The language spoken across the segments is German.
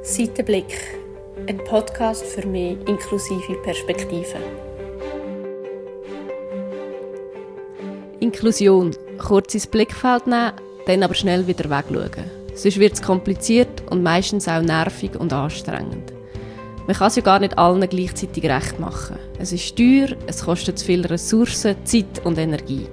Seitenblick, ein Podcast für mehr inklusive Perspektiven. Inklusion. Kurz ins Blickfeld nehmen, dann aber schnell wieder wegschauen. Sonst wird es kompliziert und meistens auch nervig und anstrengend. Man kann es ja gar nicht allen gleichzeitig recht machen. Es ist teuer, es kostet zu viele Ressourcen, Zeit und Energie.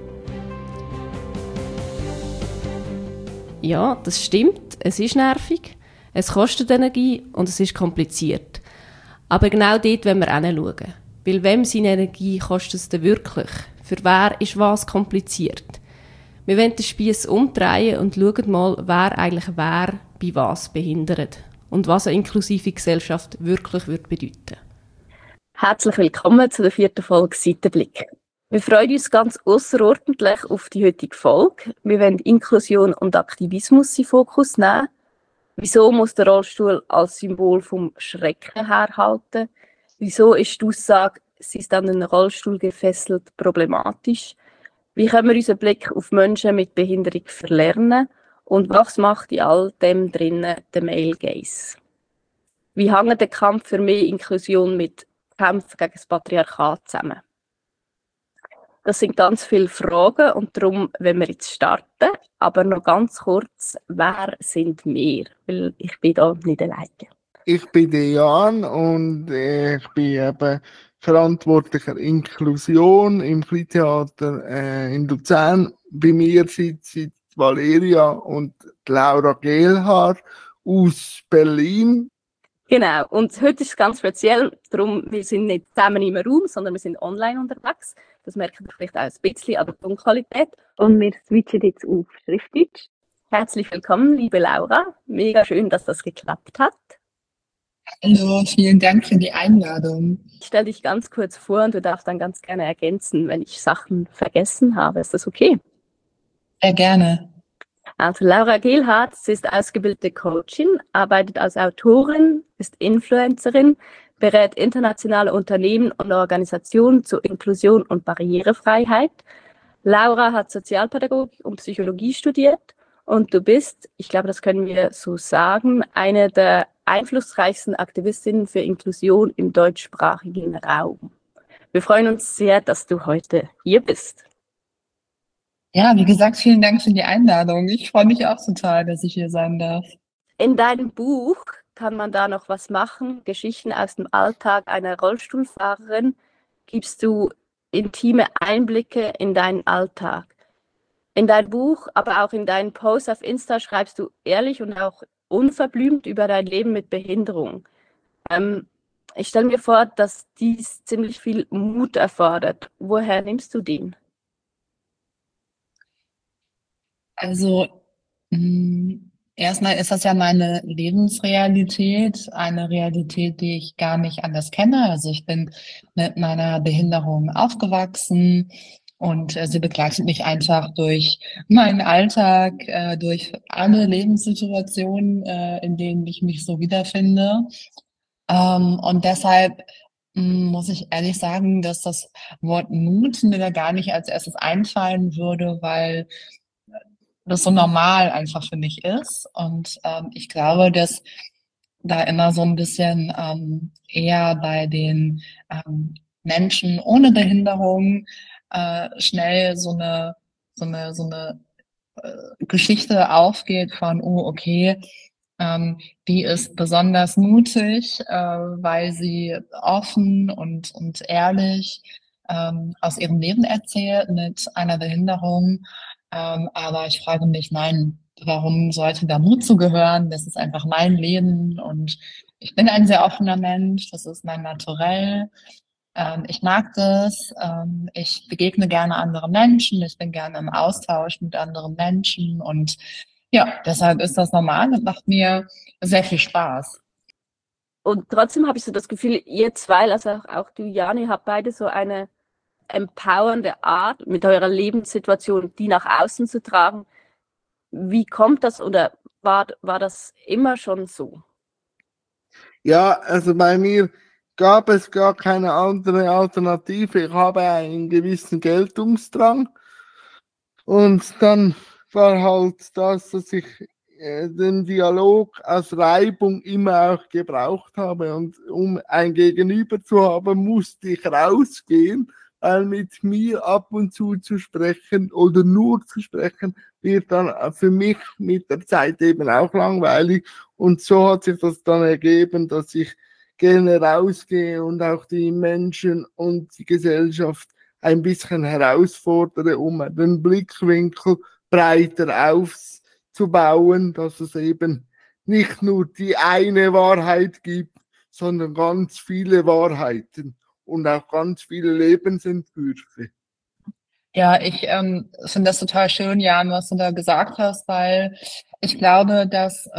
Ja, das stimmt, es ist nervig, es kostet Energie und es ist kompliziert. Aber genau dort wollen wir hinschauen. Weil wem seine Energie kostet es denn wirklich? Für wer ist was kompliziert? Wir wollen den Spiess umdrehen und schauen mal, wer eigentlich wer bei was behindert. Und was eine inklusive Gesellschaft wirklich bedeuten würde. Herzlich willkommen zu der 4. Folge Seitenblick. Wir freuen uns ganz ausserordentlich auf die heutige Folge. Wir wollen Inklusion und Aktivismus in den Fokus nehmen. Wieso muss der Rollstuhl als Symbol vom Schrecken herhalten? Wieso ist die Aussage, sie ist an einen Rollstuhl gefesselt, problematisch? Wie können wir unseren Blick auf Menschen mit Behinderung verlernen? Und was macht in all dem drinnen der Male Gaze? Wie hängt der Kampf für mehr Inklusion mit Kämpfen gegen das Patriarchat zusammen? Das sind ganz viele Fragen und darum wollen wir jetzt starten. Aber noch ganz kurz, wer sind wir? Weil ich bin da nicht alleine. Ich bin der Jan und ich bin eben verantwortlicher Inklusion im Kleintheater in Luzern. Bei mir sitzen Valeria und Laura Gehlhardt aus Berlin. Genau, und heute ist es ganz speziell, darum, wir sind nicht zusammen im Raum, sondern wir sind online unterwegs. Das merkt ihr vielleicht auch ein bisschen an der Tonqualität. Und wir switchen jetzt auf Schriftdeutsch. Herzlich willkommen, liebe Laura. Mega schön, dass das geklappt hat. Hallo, vielen Dank für die Einladung. Ich stelle dich ganz kurz vor und du darfst dann ganz gerne ergänzen, wenn ich Sachen vergessen habe. Ist das okay? Sehr gerne. Also Laura Gehlhardt, sie ist ausgebildete Coachin, arbeitet als Autorin, ist Influencerin, berät internationale Unternehmen und Organisationen zur Inklusion und Barrierefreiheit. Laura hat Sozialpädagogik und Psychologie studiert und du bist, ich glaube, das können wir so sagen, eine der einflussreichsten Aktivistinnen für Inklusion im deutschsprachigen Raum. Wir freuen uns sehr, dass du heute hier bist. Ja, wie gesagt, vielen Dank für die Einladung. Ich freue mich auch total, dass ich hier sein darf. In deinem Buch kann man da noch was machen. Geschichten aus dem Alltag einer Rollstuhlfahrerin. Gibst du intime Einblicke in deinen Alltag. In deinem Buch, aber auch in deinen Posts auf Insta schreibst du ehrlich und auch unverblümt über dein Leben mit Behinderung. Ich stelle mir vor, dass dies ziemlich viel Mut erfordert. Woher nimmst du den? Also, erstmal ist das ja meine Lebensrealität, eine Realität, die ich gar nicht anders kenne. Also ich bin mit meiner Behinderung aufgewachsen und sie begleitet mich einfach durch meinen Alltag, durch alle Lebenssituationen, in denen ich mich so wiederfinde. Und deshalb muss ich ehrlich sagen, dass das Wort Mut mir da gar nicht als erstes einfallen würde, weil das so normal einfach für mich ist. Und ich glaube, dass da immer so ein bisschen eher bei den Menschen ohne Behinderung schnell so eine Geschichte aufgeht von, oh, okay, die ist besonders mutig, weil sie offen und ehrlich aus ihrem Leben erzählt mit einer Behinderung. Aber ich frage mich, nein, warum sollte da Mut zugehören? Das ist einfach mein Leben und ich bin ein sehr offener Mensch, das ist mein Naturell. Ich mag das, ich begegne gerne anderen Menschen, ich bin gerne im Austausch mit anderen Menschen und ja, deshalb ist das normal und macht mir sehr viel Spaß. Und trotzdem habe ich so das Gefühl, ihr zwei, also auch du, Jani, habt beide so eine empowernde Art, mit eurer Lebenssituation die nach außen zu tragen. Wie kommt das oder war das immer schon so? Ja, also bei mir gab es gar keine andere Alternative. Ich habe einen gewissen Geltungsdrang und dann war halt das, dass ich den Dialog als Reibung immer auch gebraucht habe. Und um ein Gegenüber zu haben, musste ich rausgehen, weil mit mir ab und zu sprechen oder nur zu sprechen, wird dann für mich mit der Zeit eben auch langweilig. Und so hat sich das dann ergeben, dass ich gerne rausgehe und auch die Menschen und die Gesellschaft ein bisschen herausfordere, um den Blickwinkel breiter aufzubauen, dass es eben nicht nur die eine Wahrheit gibt, sondern ganz viele Wahrheiten und auch ganz viele Lebensentwürfe. Ja, ich finde das total schön, Jan, was du da gesagt hast, weil ich glaube, dass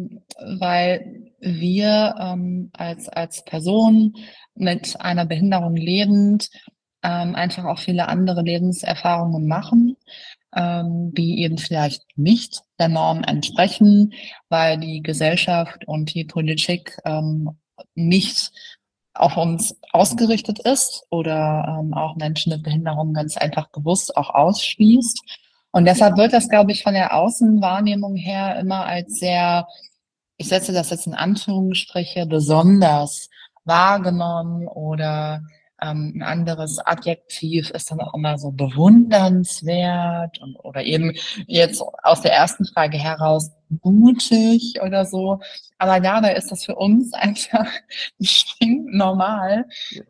weil wir als Person mit einer Behinderung lebend einfach auch viele andere Lebenserfahrungen machen, die eben vielleicht nicht der Norm entsprechen, weil die Gesellschaft und die Politik nicht auf uns ausgerichtet ist oder auch Menschen mit Behinderung ganz einfach bewusst auch ausschließt. Und deshalb wird das, glaube ich, von der Außenwahrnehmung her immer als sehr, ich setze das jetzt in Anführungsstriche, besonders wahrgenommen oder ein anderes Adjektiv ist dann auch immer so bewundernswert oder eben jetzt aus der ersten Frage heraus mutig oder so. Aber dabei ist das für uns einfach normal,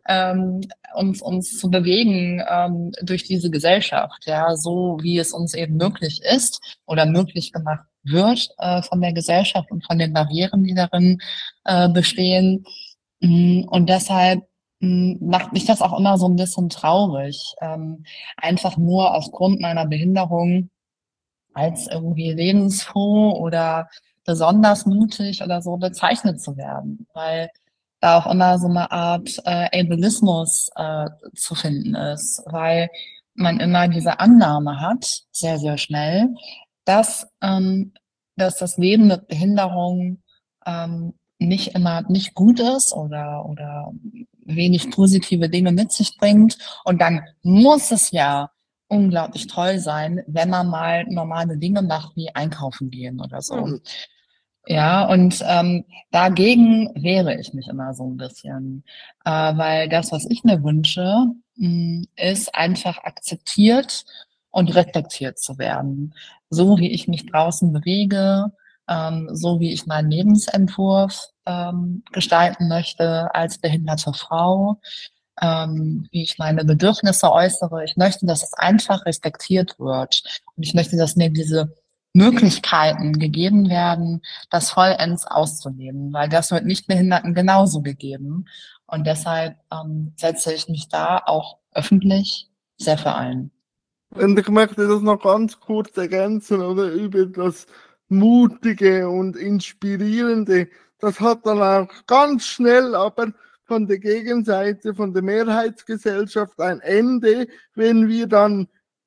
uns zu bewegen durch diese Gesellschaft, ja, so wie es uns eben möglich ist oder möglich gemacht wird von der Gesellschaft und von den Barrieren, die darin bestehen. Und deshalb macht mich das auch immer so ein bisschen traurig, einfach nur aufgrund meiner Behinderung als irgendwie lebensfroh oder besonders mutig oder so bezeichnet zu werden, weil da auch immer so eine Art Ableismus zu finden ist, weil man immer diese Annahme hat, sehr, sehr schnell, dass das Leben mit Behinderung nicht immer nicht gut ist oder wenig positive Dinge mit sich bringt. Und dann muss es ja unglaublich toll sein, wenn man mal normale Dinge macht, wie einkaufen gehen oder so. Ja, und dagegen wehre ich mich immer so ein bisschen, weil das, was ich mir wünsche, ist einfach akzeptiert und respektiert zu werden. So wie ich mich draußen bewege, so wie ich meinen Lebensentwurf gestalten möchte als behinderte Frau, wie ich meine Bedürfnisse äußere. Ich möchte, dass es einfach respektiert wird. Und ich möchte, dass mir diese Möglichkeiten gegeben werden, das vollends auszuleben, weil das wird Nichtbehinderten genauso gegeben. Und deshalb setze ich mich da auch öffentlich sehr für ein. Und ich möchte das noch ganz kurz ergänzen, oder über das Mutige und Inspirierende. Das hat dann auch ganz schnell aber von der Gegenseite, von der Mehrheitsgesellschaft ein Ende. Wenn wir dann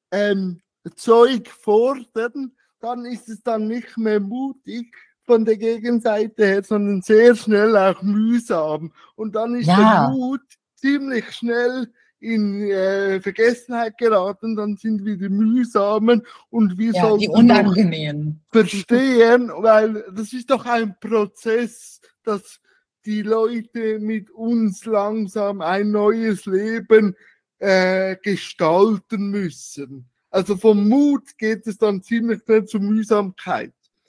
Zeug fordern, dann ist es dann nicht mehr mutig von der Gegenseite her, sondern sehr schnell auch mühsam. Und dann ist der Mut ziemlich schnell in Vergessenheit geraten, dann sind wir die mühsamen und wir sollten die unangenehmen verstehen, weil das ist doch ein Prozess, dass die Leute mit uns langsam ein neues Leben gestalten müssen. Also vom Mut geht es dann ziemlich schnell zur Mühsamkeit.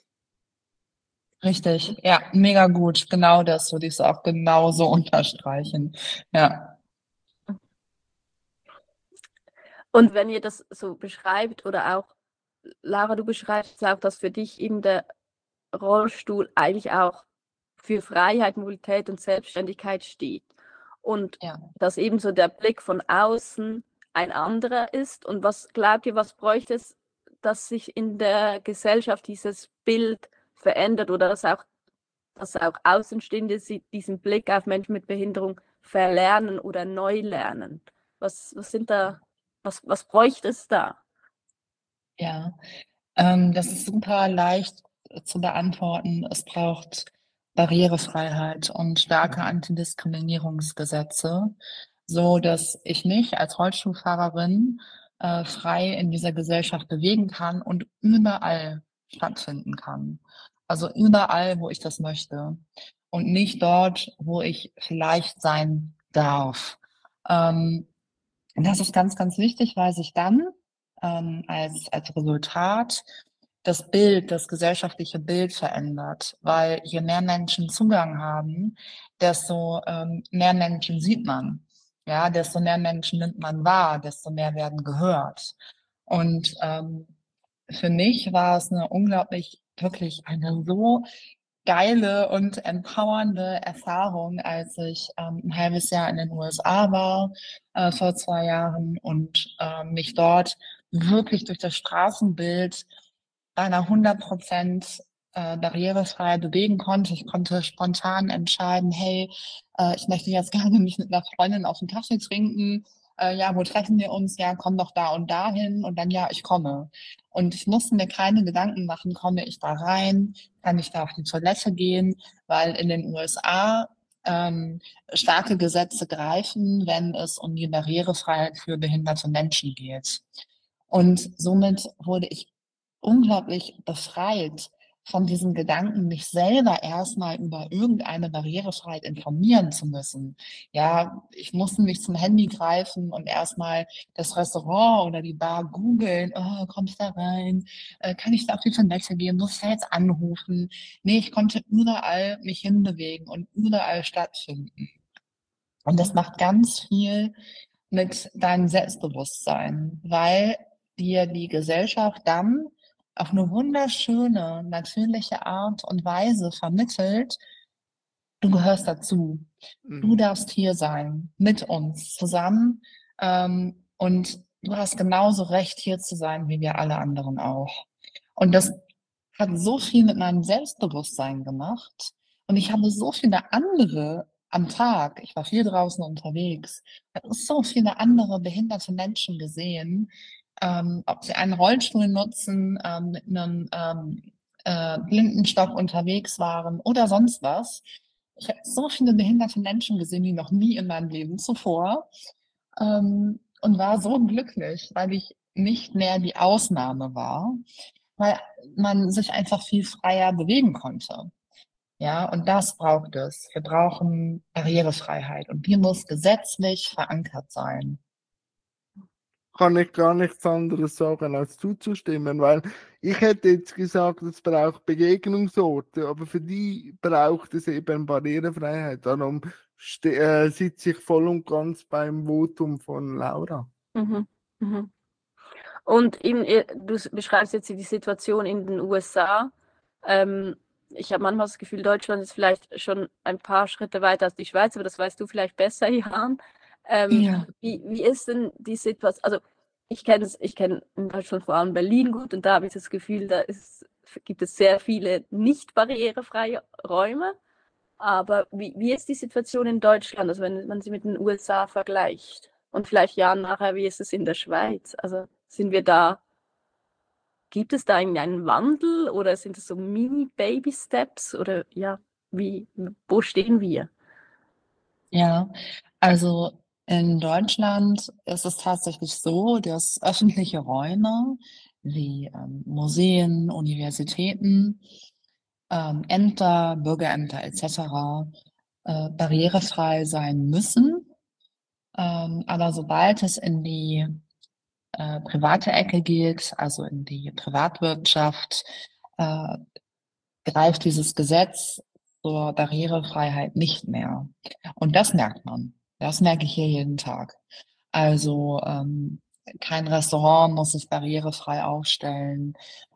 Richtig, ja, mega gut. Genau das würde ich auch genauso unterstreichen. Ja. Und wenn ihr das so beschreibt oder auch, Lara, du beschreibst auch, dass für dich eben der Rollstuhl eigentlich auch für Freiheit, Mobilität und Selbstständigkeit steht. Und dass eben so der Blick von außen ein anderer ist. Und was glaubt ihr, was bräuchte es, dass sich in der Gesellschaft dieses Bild verändert oder dass auch Außenstehende diesen Blick auf Menschen mit Behinderung verlernen oder neu lernen? Was bräuchte es da? Ja, das ist super leicht zu beantworten. Es braucht Barrierefreiheit und starke Antidiskriminierungsgesetze, so dass ich mich als Rollstuhlfahrerin frei in dieser Gesellschaft bewegen kann und überall stattfinden kann. Also überall, wo ich das möchte und nicht dort, wo ich vielleicht sein darf. Und das ist ganz, ganz wichtig, weil sich dann als Resultat das Bild, das gesellschaftliche Bild verändert. Weil je mehr Menschen Zugang haben, desto mehr Menschen sieht man. Ja, desto mehr Menschen nimmt man wahr, desto mehr werden gehört. Und für mich war es eine unglaublich, wirklich eine so geile und empowernde Erfahrung, als ich ein halbes Jahr in den USA war, vor 2 Jahren und mich dort wirklich durch das Straßenbild einer 100% barrierefrei bewegen konnte. Ich konnte spontan entscheiden, hey, ich möchte jetzt gerne mich mit einer Freundin auf einen Kaffee trinken. Ja, wo treffen wir uns? Ja, komm doch da und da hin. Und dann, ja, ich komme. Und ich musste mir keine Gedanken machen, komme ich da rein? Kann ich da auf die Toilette gehen? Weil in den USA starke Gesetze greifen, wenn es um die Barrierefreiheit für behinderte Menschen geht. Und somit wurde ich unglaublich befreit von diesem Gedanken, mich selber erstmal über irgendeine Barrierefreiheit informieren zu müssen. Ja, ich musste nicht zum Handy greifen und erstmal das Restaurant oder die Bar googeln. Oh, komm ich da rein? Kann ich da auf die Toilette gehen? Muss ich da jetzt anrufen? Nee, ich konnte überall mich hinbewegen und überall stattfinden. Und das macht ganz viel mit deinem Selbstbewusstsein, weil dir die Gesellschaft dann auf eine wunderschöne, natürliche Art und Weise vermittelt, du gehörst dazu. Du darfst hier sein, mit uns zusammen. Und du hast genauso Recht, hier zu sein, wie wir alle anderen auch. Und das hat so viel mit meinem Selbstbewusstsein gemacht. Und ich habe so viele andere am Tag, ich war viel draußen unterwegs, habe so viele andere behinderte Menschen gesehen, ob sie einen Rollstuhl nutzen, mit einem Blindenstock unterwegs waren oder sonst was. Ich habe so viele behinderte Menschen gesehen, wie noch nie in meinem Leben zuvor, und war so glücklich, weil ich nicht mehr die Ausnahme war, weil man sich einfach viel freier bewegen konnte. Ja, und das braucht es. Wir brauchen Barrierefreiheit und die muss gesetzlich verankert sein. Kann ich gar nichts anderes sagen, als zuzustimmen, weil ich hätte jetzt gesagt, es braucht Begegnungsorte, aber für die braucht es eben Barrierefreiheit. Darum sitze ich voll und ganz beim Votum von Laura. Mhm. Mhm. Und du beschreibst jetzt die Situation in den USA. Ich habe manchmal das Gefühl, Deutschland ist vielleicht schon ein paar Schritte weiter als die Schweiz, aber das weißt du vielleicht besser, Jan. Ja. Wie ist denn die Situation? Also ich kenne in Deutschland vor allem Berlin gut und da habe ich das Gefühl, gibt es sehr viele nicht barrierefreie Räume. Aber wie ist die Situation in Deutschland, also wenn man sie mit den USA vergleicht? Und vielleicht ja nachher, wie ist es in der Schweiz? Also gibt es da einen Wandel oder sind es so Mini-Baby-Steps oder ja, wo stehen wir? Ja, also in Deutschland ist es tatsächlich so, dass öffentliche Räume wie Museen, Universitäten, Ämter, Bürgerämter etc. Barrierefrei sein müssen. Aber sobald es in die private Ecke geht, also in die Privatwirtschaft, greift dieses Gesetz zur Barrierefreiheit nicht mehr. Und das merkt man. Das merke ich hier jeden Tag. Also kein Restaurant muss sich barrierefrei aufstellen,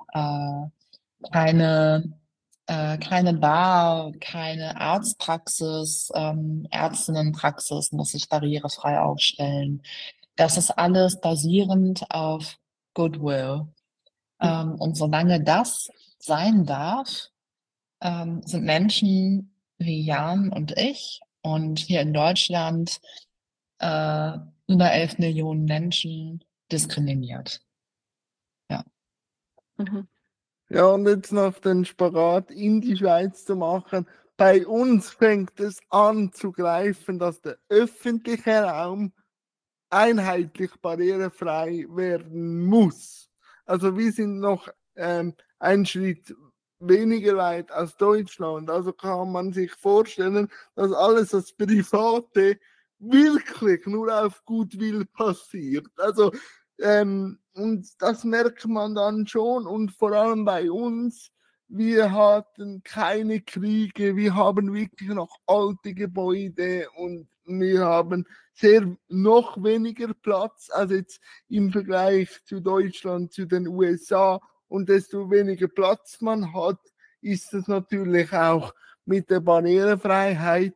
keine Bar, keine Arztpraxis, Ärztinnenpraxis muss sich barrierefrei aufstellen. Das ist alles basierend auf Goodwill. Und solange das sein darf, sind Menschen wie Jan und ich und hier in Deutschland über 11 Millionen Menschen diskriminiert. Ja. Mhm. Ja, und jetzt noch den Spagat in die Schweiz zu machen. Bei uns fängt es an zu greifen, dass der öffentliche Raum einheitlich barrierefrei werden muss. Also wir sind noch ein Schritt weniger weit als Deutschland. Also kann man sich vorstellen, dass alles das Private wirklich nur auf Gutwill passiert. Also, und das merkt man dann schon und vor allem bei uns, wir hatten keine Kriege, wir haben wirklich noch alte Gebäude und wir haben noch weniger Platz als jetzt im Vergleich zu Deutschland, zu den USA. Und desto weniger Platz man hat, ist es natürlich auch mit der Barrierefreiheit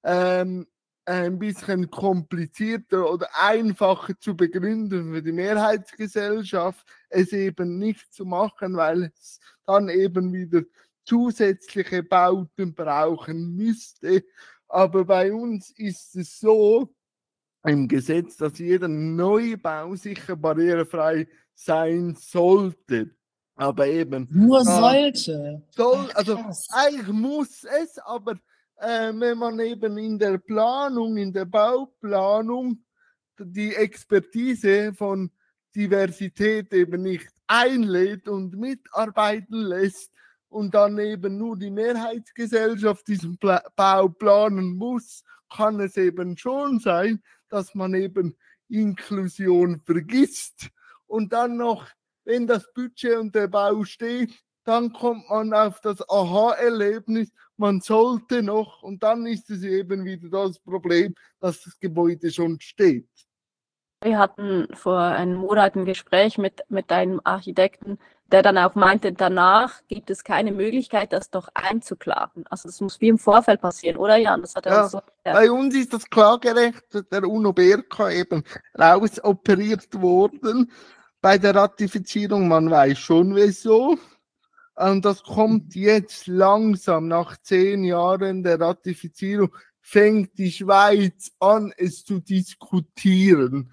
ein bisschen komplizierter oder einfacher zu begründen für die Mehrheitsgesellschaft, es eben nicht zu machen, weil es dann eben wieder zusätzliche Bauten brauchen müsste. Aber bei uns ist es so im Gesetz, dass jeder Neubau sicher barrierefrei sein sollte. Aber eben. Nur sollte. Also eigentlich muss es, aber wenn man eben in der Planung, in der Bauplanung die Expertise von Diversität eben nicht einlädt und mitarbeiten lässt und dann eben nur die Mehrheitsgesellschaft diesen Bau planen muss, kann es eben schon sein, dass man eben Inklusion vergisst und dann noch, wenn das Budget und der Bau steht, dann kommt man auf das Aha-Erlebnis, man sollte noch, und dann ist es eben wieder das Problem, dass das Gebäude schon steht. Wir hatten vor einem Monat ein Gespräch mit einem Architekten, der dann auch meinte, danach gibt es keine Möglichkeit, das doch einzuklagen. Also das muss wie im Vorfeld passieren, oder Jan? Das hat er uns so erklärt. Bei uns ist das Klagerecht der UNO-BRK eben rausoperiert worden bei der Ratifizierung. Man weiß schon wieso. Und das kommt jetzt langsam, nach 10 Jahren der Ratifizierung, fängt die Schweiz an, es zu diskutieren.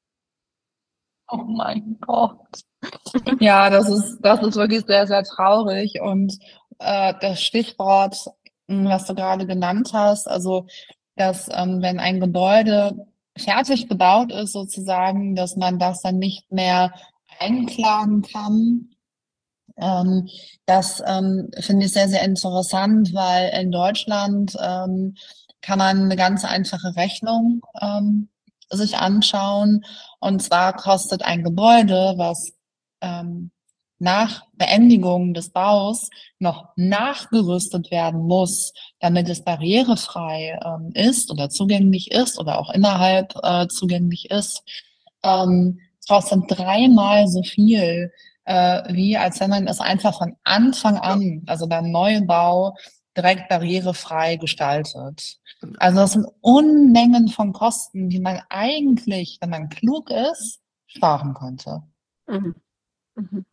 Oh mein Gott. Ja, das ist wirklich sehr, sehr traurig. Und das Stichwort, was du gerade genannt hast, also dass wenn ein Gebäude fertig gebaut ist, sozusagen, dass man das dann nicht mehr einklagen kann. Das finde ich sehr, sehr interessant, weil in Deutschland kann man eine ganz einfache Rechnung sich anschauen. Und zwar kostet ein Gebäude, was nach Beendigung des Baus noch nachgerüstet werden muss, damit es barrierefrei ist oder zugänglich ist oder auch innerhalb zugänglich ist, kostet 3-mal so viel, wie als wenn man es einfach von Anfang an, also beim Neubau, direkt barrierefrei gestaltet. Also das sind Unmengen von Kosten, die man eigentlich, wenn man klug ist, sparen könnte. Mhm. Mhm.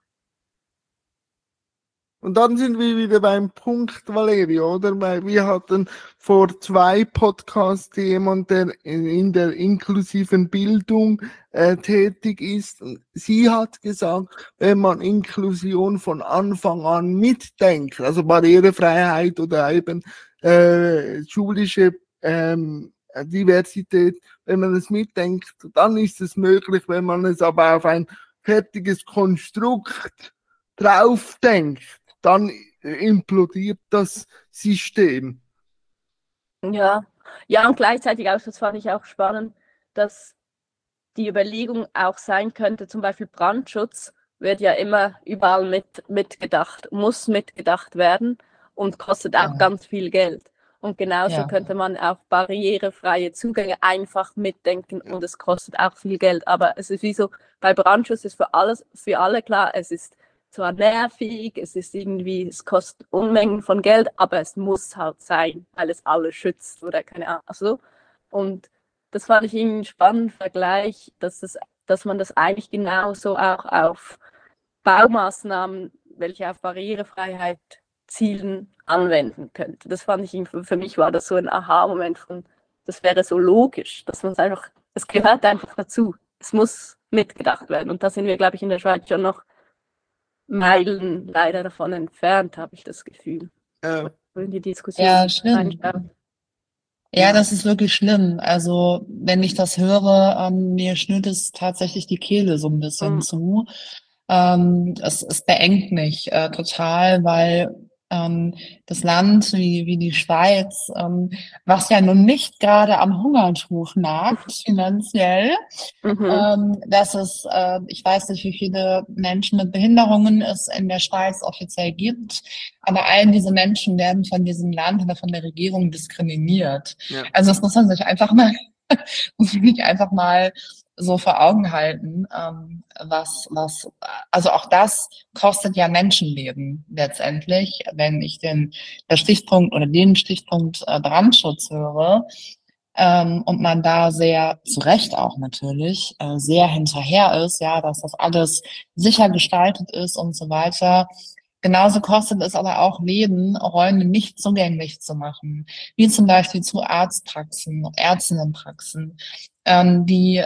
Und dann sind wir wieder beim Punkt, Valeria, oder? Weil wir hatten vor 2 Podcasts jemand, der in der inklusiven Bildung tätig ist. Und sie hat gesagt, wenn man Inklusion von Anfang an mitdenkt, also Barrierefreiheit oder eben schulische Diversität, wenn man es mitdenkt, dann ist es möglich, wenn man es aber auf ein fertiges Konstrukt draufdenkt, dann implodiert das System. Ja, und gleichzeitig auch, das fand ich auch spannend, dass die Überlegung auch sein könnte, zum Beispiel Brandschutz wird ja immer überall mitgedacht, muss mitgedacht werden und kostet auch ganz viel Geld. Und genauso könnte man auch barrierefreie Zugänge einfach mitdenken und es kostet auch viel Geld. Aber es ist wie so, bei Brandschutz ist für alle klar, es ist zwar nervig, es kostet Unmengen von Geld, aber es muss halt sein, weil es alle schützt oder keine Ahnung. Also, und das fand ich einen spannenden Vergleich, dass man das eigentlich genauso auch auf Baumaßnahmen, welche auf Barrierefreiheit zielen, anwenden könnte. Das fand ich, für mich war das so ein Aha-Moment von, das wäre so logisch, dass man es gehört einfach dazu. Es muss mitgedacht werden. Und da sind wir, glaube ich, in der Schweiz schon noch Meilen leider davon entfernt, habe ich das Gefühl. In die Diskussion. Ja, schlimm. Ja, das ist wirklich schlimm. Also, wenn ich das höre, mir schnürt es tatsächlich die Kehle so ein bisschen zu. Es beengt mich total, weil das Land wie die Schweiz, was ja nun nicht gerade am Hungertuch nagt, finanziell, dass es, ich weiß nicht, wie viele Menschen mit Behinderungen es in der Schweiz offiziell gibt, aber all diese Menschen werden von diesem Land oder von der Regierung diskriminiert. Ja. Also das muss man sich einfach mal so vor Augen halten, also auch das kostet ja Menschenleben letztendlich, wenn ich den Stichpunkt Brandschutz höre, und man da sehr, zu Recht auch natürlich, sehr hinterher ist, ja, dass das alles sicher gestaltet ist und so weiter. Genauso kostet es aber auch Leben, Räume nicht zugänglich zu machen, wie zum Beispiel zu Arztpraxen, Ärztinnenpraxen, die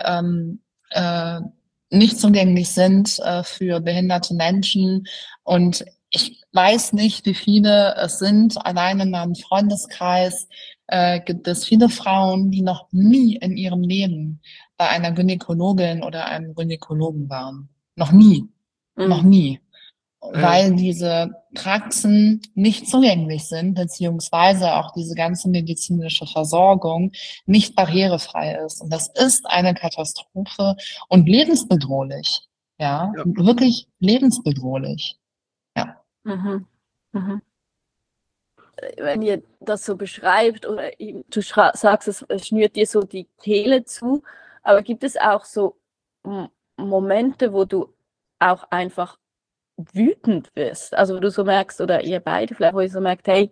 nicht zugänglich sind für behinderte Menschen. Und ich weiß nicht, wie viele es sind. Allein in meinem Freundeskreis gibt es viele Frauen, die noch nie in ihrem Leben bei einer Gynäkologin oder einem Gynäkologen waren. Noch nie. Noch nie. Weil diese Praxen nicht zugänglich sind, beziehungsweise auch diese ganze medizinische Versorgung nicht barrierefrei ist. Und das ist eine Katastrophe und lebensbedrohlich. Ja, Ja. wirklich lebensbedrohlich. Ja. Mhm. Mhm. Wenn ihr das so beschreibt oder du sagst, es schnürt dir so die Kehle zu, aber gibt es auch so Momente, wo du auch einfach wütend wirst, also wo du so merkst, oder ihr beide vielleicht, wo ihr so merkt, hey,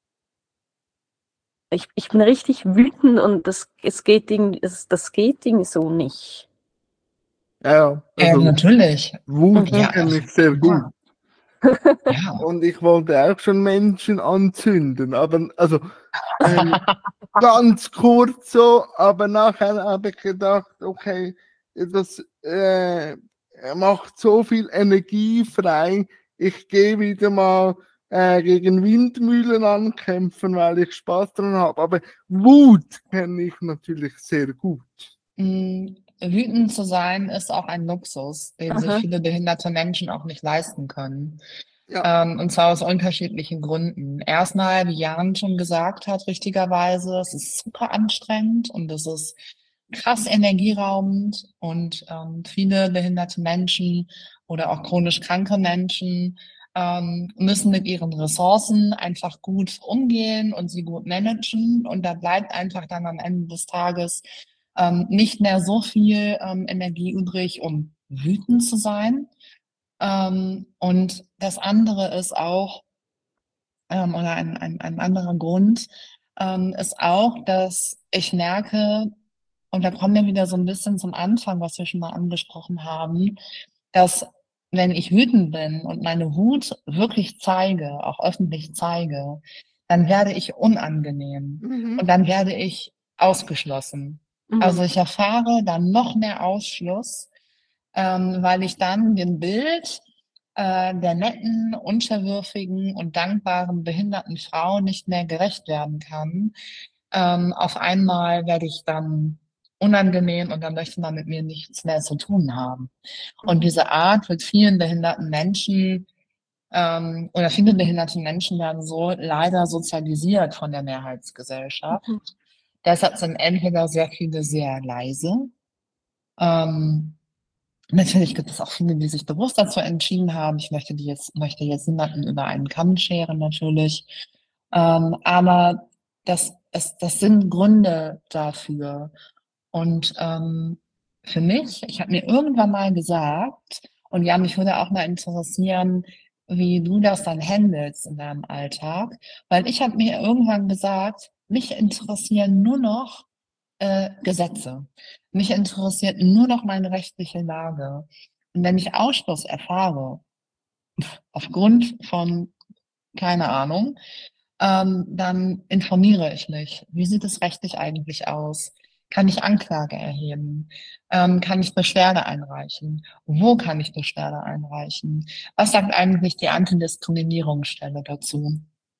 ich bin das geht irgendwie so nicht. Ja, also Natürlich. Wut Ja, kenne ich sehr gut. Ja. Und ich wollte auch schon Menschen anzünden, aber also ganz kurz so, aber nachher habe ich gedacht, okay, das macht so viel Energie frei, ich gehe wieder mal gegen Windmühlen ankämpfen, weil ich Spaß dran habe. Aber Wut kenne ich natürlich sehr gut. Wütend zu sein ist auch ein Luxus, den sich Aha. viele behinderte Menschen auch nicht leisten können. Ja. Und zwar aus unterschiedlichen Gründen. Erstmal, wie Jan schon gesagt hat, richtigerweise, es ist super anstrengend und es ist krass energieraubend und viele behinderte Menschen oder auch chronisch kranke Menschen müssen mit ihren Ressourcen einfach gut umgehen und sie gut managen. Und da bleibt einfach dann am Ende des Tages nicht mehr so viel Energie übrig, um wütend zu sein. Und das andere ist auch, oder ein anderer Grund, ist auch, dass ich merke, und da kommen wir wieder so ein bisschen zum Anfang, was wir schon mal angesprochen haben, dass wenn ich wütend bin und meine Wut wirklich zeige, auch öffentlich zeige, dann werde ich unangenehm und dann werde ich ausgeschlossen. Also ich erfahre dann noch mehr Ausschluss, weil ich dann dem Bild der netten, unterwürfigen und dankbaren behinderten Frau nicht mehr gerecht werden kann. Auf einmal werde ich dann unangenehm und dann möchte man mit mir nichts mehr zu tun haben. Und diese Art wird vielen behinderten Menschen oder viele behinderte Menschen werden so leider sozialisiert von der Mehrheitsgesellschaft. Deshalb sind entweder sehr viele sehr leise. Natürlich gibt es auch viele, die sich bewusst dazu entschieden haben. Ich möchte jetzt niemanden über einen Kamm scheren, natürlich. Aber das sind Gründe dafür. Und für mich, ich habe mir irgendwann mal gesagt, und ja, mich würde auch mal interessieren, wie du das dann handelst in deinem Alltag, weil ich habe mir irgendwann gesagt, mich interessieren nur noch Gesetze. Mich interessiert nur noch meine rechtliche Lage. Und wenn ich Ausschluss erfahre, aufgrund von, keine Ahnung, dann informiere ich mich. Wie sieht es rechtlich eigentlich aus? Kann ich Anklage erheben? Kann ich Beschwerde einreichen? Wo kann ich Beschwerde einreichen? Was sagt eigentlich die Antidiskriminierungsstelle dazu?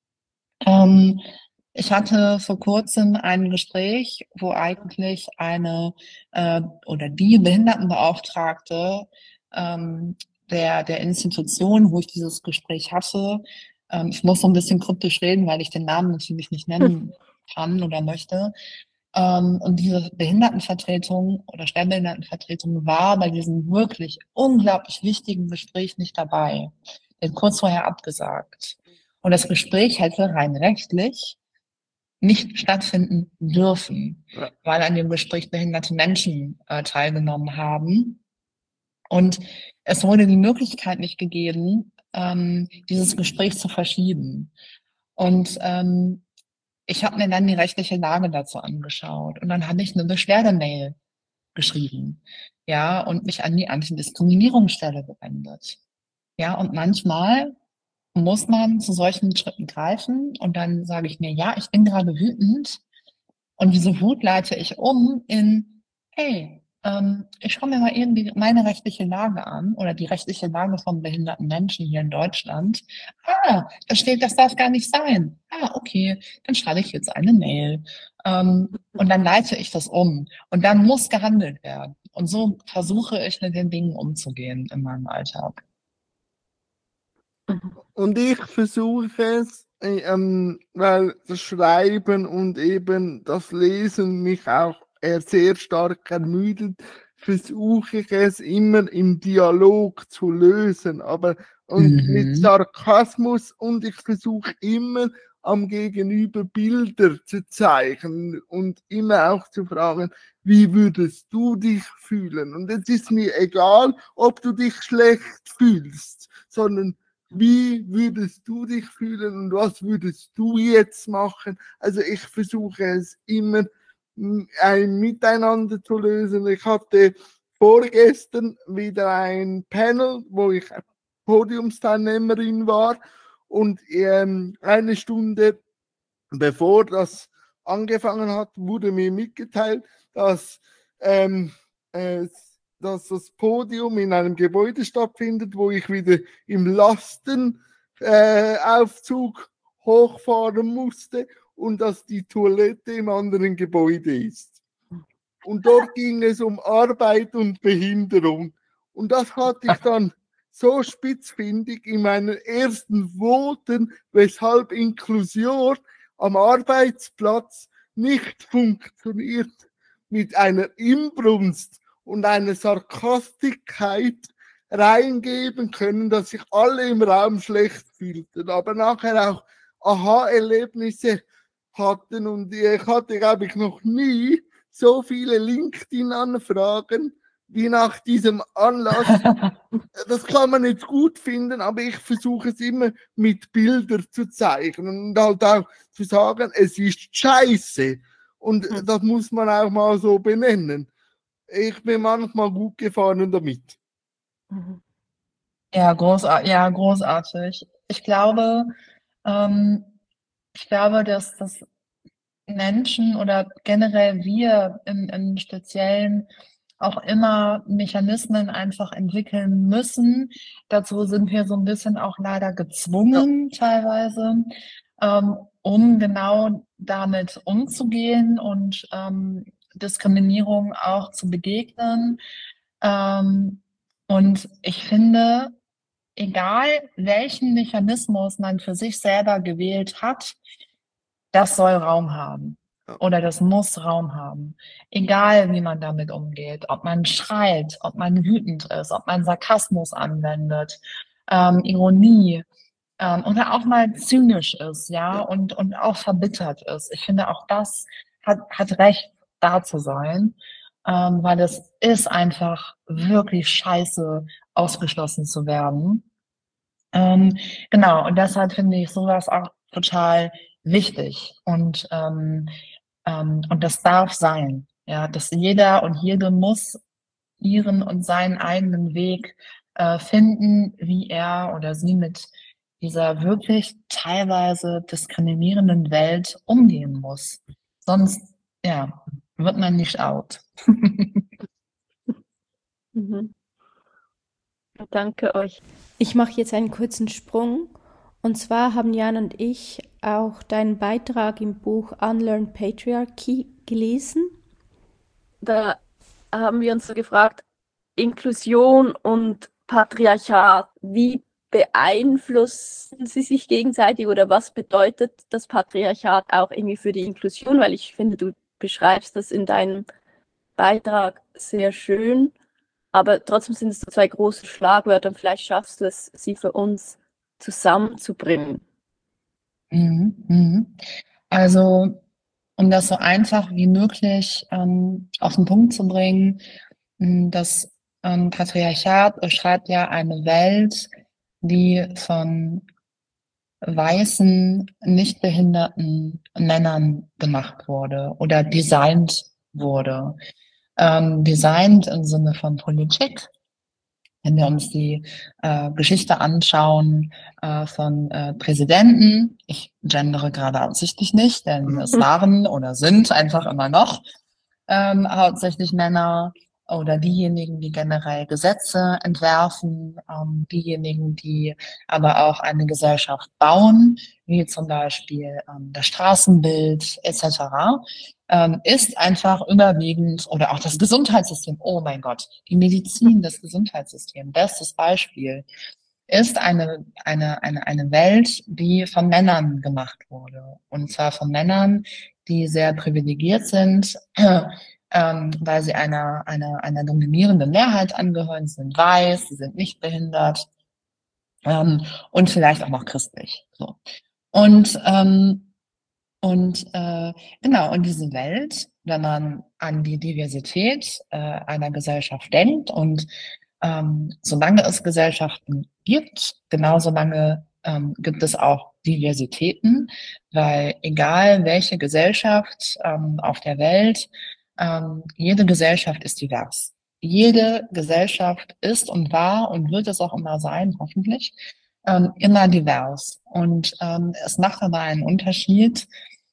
Ich hatte vor kurzem ein Gespräch, wo eigentlich eine oder die Behindertenbeauftragte der Institution, wo ich dieses Gespräch hatte. Ich muss so ein bisschen kryptisch reden, weil ich den Namen natürlich nicht nennen kann oder möchte. Und diese Behindertenvertretung oder Schwerbehindertenvertretung war bei diesem wirklich unglaublich wichtigen Gespräch nicht dabei. Den kurz vorher abgesagt. Und das Gespräch hätte rein rechtlich nicht stattfinden dürfen, Ja. weil an dem Gespräch behinderte Menschen teilgenommen haben. Und es wurde die Möglichkeit nicht gegeben, dieses Gespräch zu verschieben. Und ich habe mir dann die rechtliche Lage dazu angeschaut und dann habe ich eine Beschwerdemail geschrieben, ja, und mich an die Antidiskriminierungsstelle gewendet. Ja, und manchmal muss man zu solchen Schritten greifen und dann sage ich mir, ja, ich bin gerade wütend und diese Wut leite ich um in, hey, ich schaue mir mal irgendwie meine rechtliche Lage an oder die rechtliche Lage von behinderten Menschen hier in Deutschland. Da steht, das darf gar nicht sein. Okay, dann schreibe ich jetzt eine Mail. Und dann leite ich das um. Und dann muss gehandelt werden. Und so versuche ich mit den Dingen umzugehen in meinem Alltag. Und ich versuche es, weil das Schreiben und eben das Lesen mich auch sehr stark ermüdet, versuche ich es immer im Dialog zu lösen, aber mit Sarkasmus, und ich versuche immer am Gegenüber Bilder zu zeigen und immer auch zu fragen, wie würdest du dich fühlen? Und es ist mir egal, ob du dich schlecht fühlst, sondern wie würdest du dich fühlen und was würdest du jetzt machen? Also ich versuche es immer ein Miteinander zu lösen. Ich hatte vorgestern wieder ein Panel, wo ich Podiumsteilnehmerin war, und eine Stunde bevor das angefangen hat, wurde mir mitgeteilt, dass das Podium in einem Gebäude stattfindet, wo ich wieder im Lastenaufzug hochfahren musste und dass die Toilette im anderen Gebäude ist. Und dort ging es um Arbeit und Behinderung. Und das hatte ich dann so spitzfindig in meinen ersten Voten, weshalb Inklusion am Arbeitsplatz nicht funktioniert, mit einer Inbrunst und einer Sarkastigkeit reingeben können, dass sich alle im Raum schlecht fühlten, aber nachher auch Aha-Erlebnisse hatten. Und ich hatte, glaube ich, noch nie so viele LinkedIn-Anfragen wie nach diesem Anlass. Das kann man nicht gut finden, aber ich versuche es immer mit Bildern zu zeigen und halt auch zu sagen, es ist scheiße. Und das muss man auch mal so benennen. Ich bin manchmal gut gefahren damit. Ja, großartig. Ich glaube, dass Menschen oder generell wir im Speziellen auch immer Mechanismen einfach entwickeln müssen. Dazu sind wir so ein bisschen auch leider gezwungen, teilweise, um genau damit umzugehen und Diskriminierung auch zu begegnen. Und ich finde, egal welchen Mechanismus man für sich selber gewählt hat, das soll Raum haben. Oder das muss Raum haben. Egal, wie man damit umgeht. Ob man schreit, ob man wütend ist, ob man Sarkasmus anwendet, Ironie, oder auch mal zynisch ist, ja, und auch verbittert ist. Ich finde, auch das hat Recht, da zu sein, weil es ist einfach wirklich scheiße, ausgeschlossen zu werden. Genau, und deshalb finde ich sowas auch total wichtig und das darf sein, ja, dass jeder und jede muss ihren und seinen eigenen Weg finden, wie er oder sie mit dieser wirklich teilweise diskriminierenden Welt umgehen muss. Sonst, ja, wird man nicht out. Danke euch. Ich mache jetzt einen kurzen Sprung. Und zwar haben Jan und ich auch deinen Beitrag im Buch Unlearn Patriarchy gelesen. Da haben wir uns so gefragt, Inklusion und Patriarchat, wie beeinflussen sie sich gegenseitig oder was bedeutet das Patriarchat auch irgendwie für die Inklusion? Weil ich finde, du beschreibst das in deinem Beitrag sehr schön, aber trotzdem sind es so zwei große Schlagwörter und vielleicht schaffst du es, sie für uns zusammenzubringen. Also, um das so einfach wie möglich auf den Punkt zu bringen, das Patriarchat beschreibt ja eine Welt, die von weißen, nicht behinderten Männern gemacht wurde oder designt wurde. Designt im Sinne von Politik. Wenn wir uns die Geschichte anschauen von Präsidenten, ich gendere gerade absichtlich nicht, denn es waren oder sind einfach immer noch hauptsächlich Männer oder diejenigen, die generell Gesetze entwerfen, diejenigen, die aber auch eine Gesellschaft bauen, wie zum Beispiel das Straßenbild etc., ist einfach überwiegend, oder auch das Gesundheitssystem, oh mein Gott, die Medizin, das Gesundheitssystem, bestes Beispiel, ist eine Welt, die von Männern gemacht wurde. Und zwar von Männern, die sehr privilegiert sind, weil sie einer dominierenden Mehrheit angehören, sie sind weiß, sie sind nicht behindert und vielleicht auch noch christlich. So. Und genau, und diese Welt, wenn man an die Diversität einer Gesellschaft denkt und solange es Gesellschaften gibt, genauso lange gibt es auch Diversitäten, weil egal welche Gesellschaft auf der Welt, jede Gesellschaft ist divers. Jede Gesellschaft ist und war und wird es auch immer sein, hoffentlich, immer divers. Und es macht aber einen Unterschied,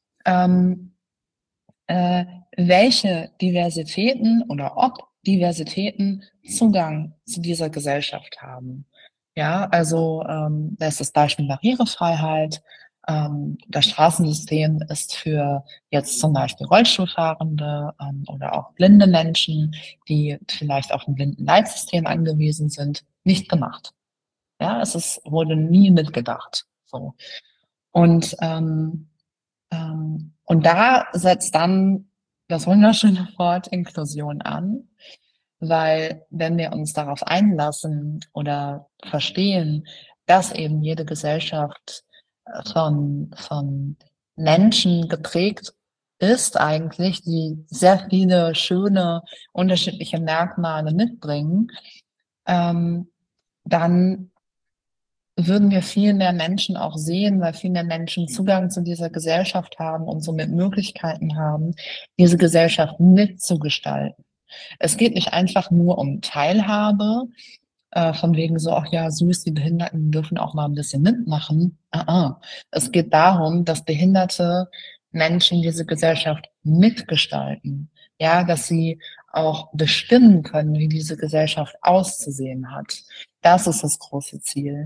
welche Diversitäten oder ob Diversitäten Zugang zu dieser Gesellschaft haben. Ja, also da ist das Beispiel Barrierefreiheit. Das Straßensystem ist für jetzt zum Beispiel Rollstuhlfahrende oder auch blinde Menschen, die vielleicht auf ein Blindenleitsystem angewiesen sind, nicht gemacht. Ja, wurde nie mitgedacht. So. Und da setzt dann das wunderschöne Wort Inklusion an, weil wenn wir uns darauf einlassen oder verstehen, dass eben jede Gesellschaft von Menschen geprägt ist eigentlich, die sehr viele schöne, unterschiedliche Merkmale mitbringen, dann würden wir viel mehr Menschen auch sehen, weil viel mehr Menschen Zugang zu dieser Gesellschaft haben und somit Möglichkeiten haben, diese Gesellschaft mitzugestalten. Es geht nicht einfach nur um Teilhabe, von wegen so, ach ja, süß, die Behinderten dürfen auch mal ein bisschen mitmachen. Es geht darum, dass behinderte Menschen diese Gesellschaft mitgestalten. Ja, dass sie auch bestimmen können, wie diese Gesellschaft auszusehen hat. Das ist das große Ziel.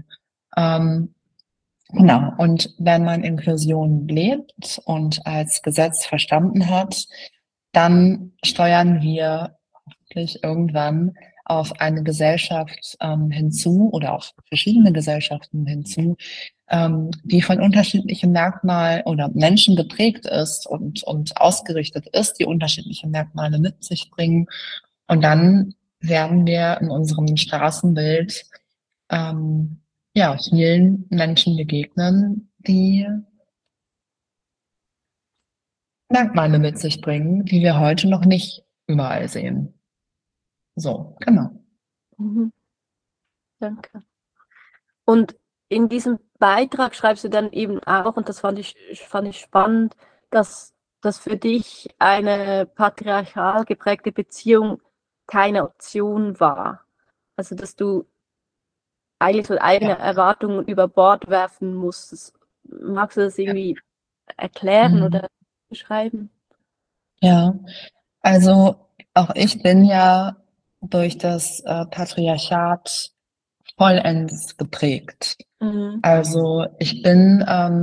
Genau. Und wenn man Inklusion lebt und als Gesetz verstanden hat, dann steuern wir hoffentlich irgendwann auf eine Gesellschaft hinzu oder auf verschiedene Gesellschaften hinzu, die von unterschiedlichen Merkmalen oder Menschen geprägt ist und ausgerichtet ist, die unterschiedliche Merkmale mit sich bringen. Und dann werden wir in unserem Straßenbild vielen Menschen begegnen, die Merkmale mit sich bringen, die wir heute noch nicht überall sehen. So, genau. Danke. Und in diesem Beitrag schreibst du dann eben auch, und das fand ich spannend, dass für dich eine patriarchal geprägte Beziehung keine Option war. Also dass du eigentlich so eigene Erwartungen über Bord werfen musstest. Magst du das irgendwie erklären oder beschreiben? Ja, also auch ich bin ja durch das Patriarchat vollends geprägt. Also ich bin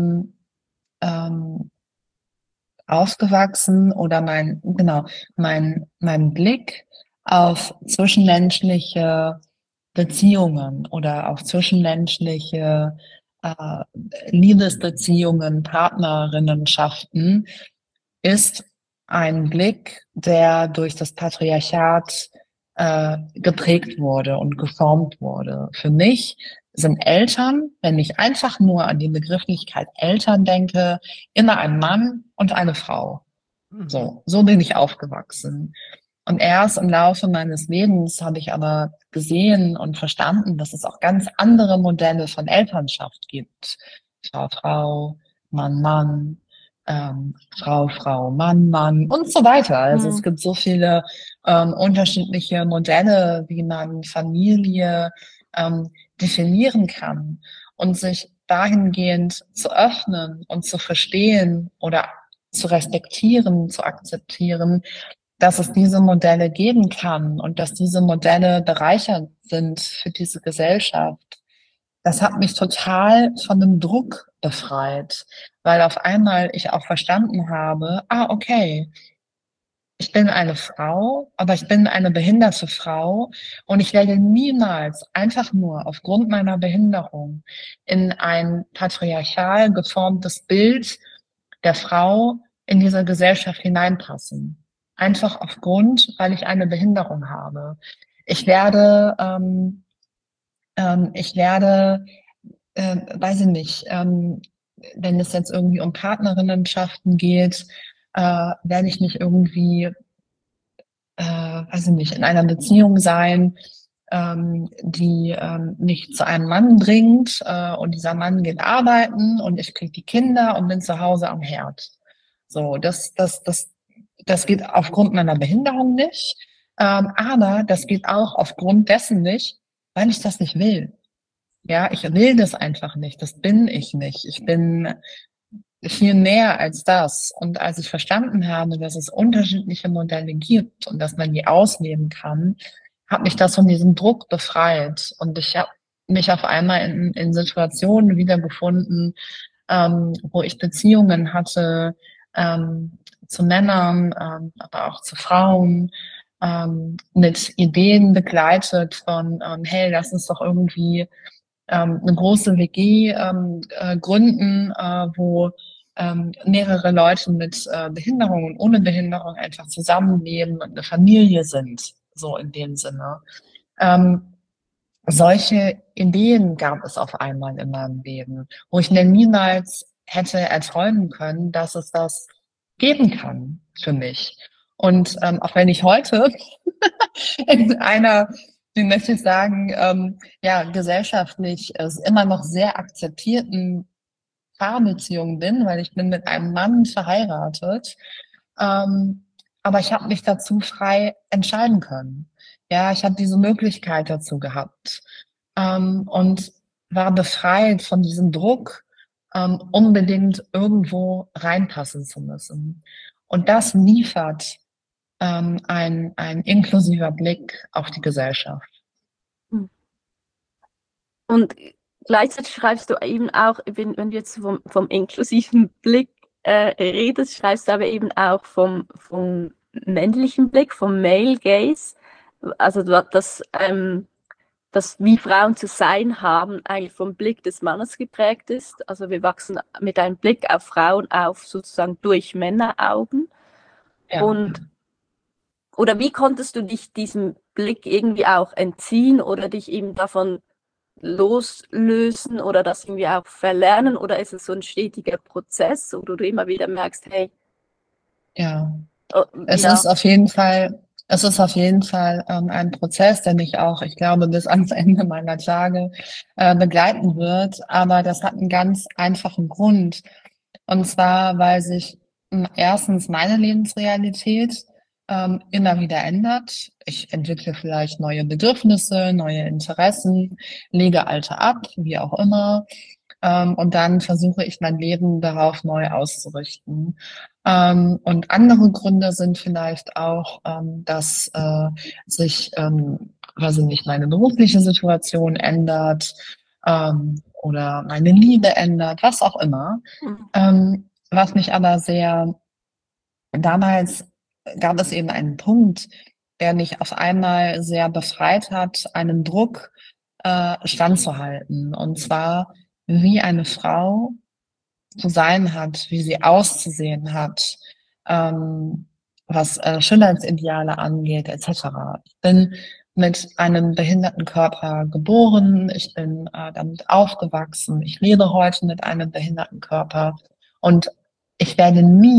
aufgewachsen oder mein Blick auf zwischenmenschliche Beziehungen oder auch zwischenmenschliche Liebesbeziehungen, Partnerinnenschaften ist ein Blick, der durch das Patriarchat geprägt wurde und geformt wurde. Für mich sind Eltern, wenn ich einfach nur an die Begrifflichkeit Eltern denke, immer ein Mann und eine Frau. So bin ich aufgewachsen. Und erst im Laufe meines Lebens habe ich aber gesehen und verstanden, dass es auch ganz andere Modelle von Elternschaft gibt. Frau, Frau, Mann, Mann, Frau, Frau, Mann, Mann und so weiter. Also es gibt so viele unterschiedliche Modelle, wie man Familie definieren kann und sich dahingehend zu öffnen und zu verstehen oder zu respektieren, zu akzeptieren, dass es diese Modelle geben kann und dass diese Modelle bereichernd sind für diese Gesellschaft. Das hat mich total von dem Druck befreit, weil auf einmal ich auch verstanden habe, okay, ich bin eine Frau, aber ich bin eine behinderte Frau und ich werde niemals einfach nur aufgrund meiner Behinderung in ein patriarchal geformtes Bild der Frau in dieser Gesellschaft hineinpassen. Einfach aufgrund, weil ich eine Behinderung habe. Ich werde, weiß ich nicht, wenn es jetzt irgendwie um Partnerinnenschaften geht, werde ich nicht irgendwie, weiß ich nicht, in einer Beziehung sein, die mich zu einem Mann bringt und dieser Mann geht arbeiten und ich kriege die Kinder und bin zu Hause am Herd. So, das geht aufgrund meiner Behinderung nicht, aber das geht auch aufgrund dessen nicht, weil ich das nicht will. Ja, ich will das einfach nicht. Das bin ich nicht. Ich bin viel mehr als das. Und als ich verstanden habe, dass es unterschiedliche Modelle gibt und dass man die ausleben kann, hat mich das von diesem Druck befreit. Und ich habe mich auf einmal in Situationen wiedergefunden, wo ich Beziehungen hatte zu Männern, aber auch zu Frauen, mit Ideen begleitet von, hey, lass uns doch irgendwie eine große WG gründen, wo mehrere Leute mit Behinderung und ohne Behinderung einfach zusammenleben und eine Familie sind, so in dem Sinne. Solche Ideen gab es auf einmal in meinem Leben, wo ich mir niemals hätte erträumen können, dass es das geben kann für mich. Und auch wenn ich heute in einer, wie möchte ich sagen, gesellschaftlich immer noch sehr akzeptierten Paarbeziehung bin, weil ich bin mit einem Mann verheiratet. Aber ich habe mich dazu frei entscheiden können. Ja, ich habe diese Möglichkeit dazu gehabt und war befreit von diesem Druck, unbedingt irgendwo reinpassen zu müssen. Und das liefert ein inklusiver Blick auf die Gesellschaft. Und gleichzeitig schreibst du eben auch, wenn du jetzt vom inklusiven Blick redest, schreibst du aber eben auch vom männlichen Blick, vom Male Gaze, also das wie Frauen zu sein haben, eigentlich vom Blick des Mannes geprägt ist. Also wir wachsen mit einem Blick auf Frauen auf, sozusagen durch Männeraugen. Ja. Oder wie konntest du dich diesem Blick irgendwie auch entziehen oder dich eben davon loslösen oder das irgendwie auch verlernen, oder ist es so ein stetiger Prozess, wo du immer wieder merkst, hey. Es ist auf jeden Fall ein Prozess, der mich auch, ich glaube, bis ans Ende meiner Tage begleiten wird, aber das hat einen ganz einfachen Grund, und zwar, weil sich erstens meine Lebensrealität immer wieder ändert. Ich entwickle vielleicht neue Bedürfnisse, neue Interessen, lege alte ab, wie auch immer. Und dann versuche ich mein Leben darauf neu auszurichten. Und andere Gründe sind vielleicht auch, dass sich, weiß ich nicht, meine berufliche Situation ändert oder meine Liebe ändert, was auch immer. Was mich aber damals gab es eben einen Punkt, der mich auf einmal sehr befreit hat, einem Druck standzuhalten. Und zwar, wie eine Frau zu sein hat, wie sie auszusehen hat, was Schönheitsideale angeht, etc. Ich bin mit einem behinderten Körper geboren, ich bin damit aufgewachsen, ich lebe heute mit einem behinderten Körper und ich werde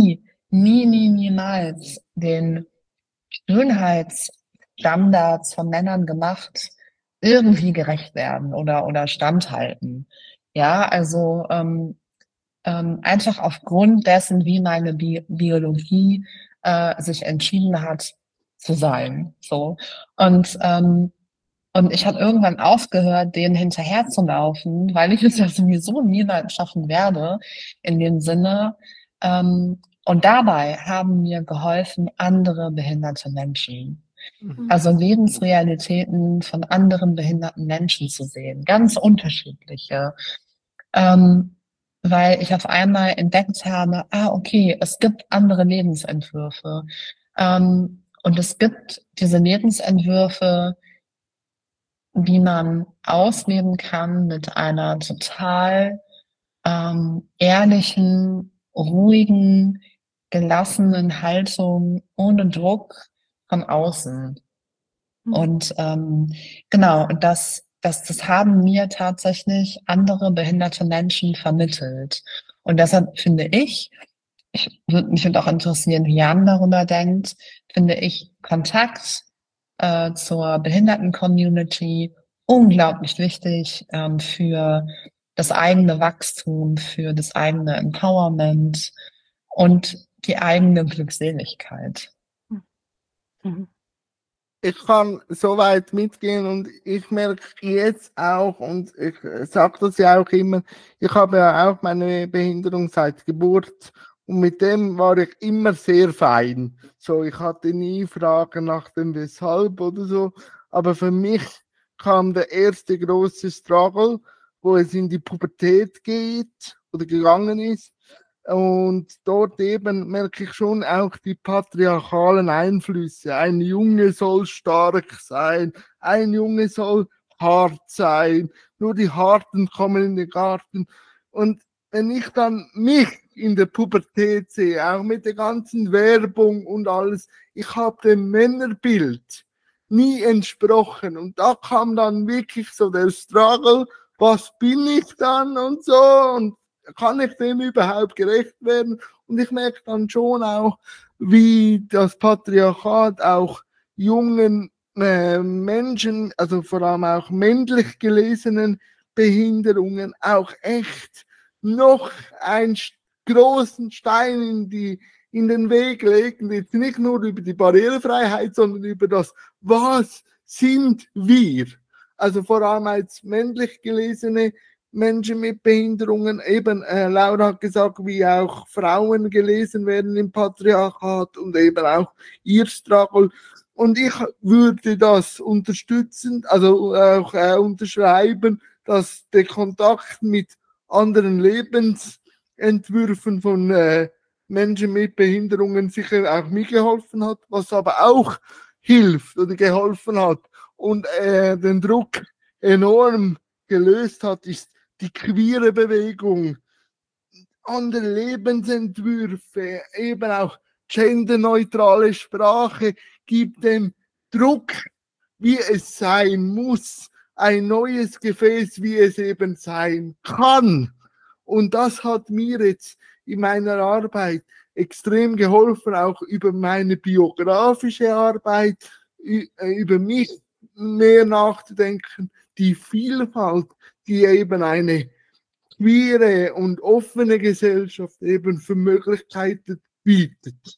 niemals den Schönheitsstandards von Männern gemacht irgendwie gerecht werden oder standhalten. Ja, also einfach aufgrund dessen, wie meine Biologie sich entschieden hat zu sein. So. Und ich habe irgendwann aufgehört, denen hinterherzulaufen, weil ich es ja sowieso niemals schaffen werde, in dem Sinne. Und dabei haben mir geholfen andere behinderte Menschen. Also Lebensrealitäten von anderen behinderten Menschen zu sehen, ganz unterschiedliche. Weil ich auf einmal entdeckt habe, okay, es gibt andere Lebensentwürfe. Und es gibt diese Lebensentwürfe, die man ausleben kann mit einer total ehrlichen, ruhigen, gelassenen Haltung, ohne Druck von außen. Und genau, das haben mir tatsächlich andere behinderte Menschen vermittelt. Und deshalb finde ich würde auch interessieren, wie Jan darüber denkt, finde ich Kontakt zur Behinderten-Community unglaublich wichtig für das eigene Wachstum, für das eigene Empowerment und die eigene Glückseligkeit. Ich kann so weit mitgehen und ich merke jetzt auch, und ich sage das ja auch immer, ich habe ja auch meine Behinderung seit Geburt und mit dem war ich immer sehr fein. So, ich hatte nie Fragen nach dem Weshalb oder so, aber für mich kam der erste große Struggle, wo es in die Pubertät geht oder gegangen ist. Und dort eben merke ich schon auch die patriarchalen Einflüsse. Ein Junge soll stark sein, ein Junge soll hart sein, nur die Harten kommen in den Garten. Und wenn ich dann mich in der Pubertät sehe, auch mit der ganzen Werbung und alles, ich habe dem Männerbild nie entsprochen. Und da kam dann wirklich so der Struggle, was bin ich dann und so, und kann ich dem überhaupt gerecht werden? Und ich merke dann schon auch, wie das Patriarchat auch jungen Menschen, also vor allem auch männlich gelesenen Behinderungen, auch echt noch einen großen Stein in den Weg legen, jetzt nicht nur über die Barrierefreiheit, sondern über das, was sind wir? Also vor allem als männlich gelesene Menschen mit Behinderungen, eben Laura hat gesagt, wie auch Frauen gelesen werden im Patriarchat und eben auch ihr Struggle. Und ich würde das unterstützen, also auch unterschreiben, dass der Kontakt mit anderen Lebensentwürfen von Menschen mit Behinderungen sicher auch mir geholfen hat, was aber auch hilft oder geholfen hat und den Druck enorm gelöst hat, ist die queere Bewegung, andere Lebensentwürfe, eben auch genderneutrale Sprache gibt dem Druck, wie es sein muss, ein neues Gefäß, wie es eben sein kann. Und das hat mir jetzt in meiner Arbeit extrem geholfen, auch über meine biografische Arbeit, über mich mehr nachzudenken, die Vielfalt, die eben eine queere und offene Gesellschaft eben für Möglichkeiten bietet.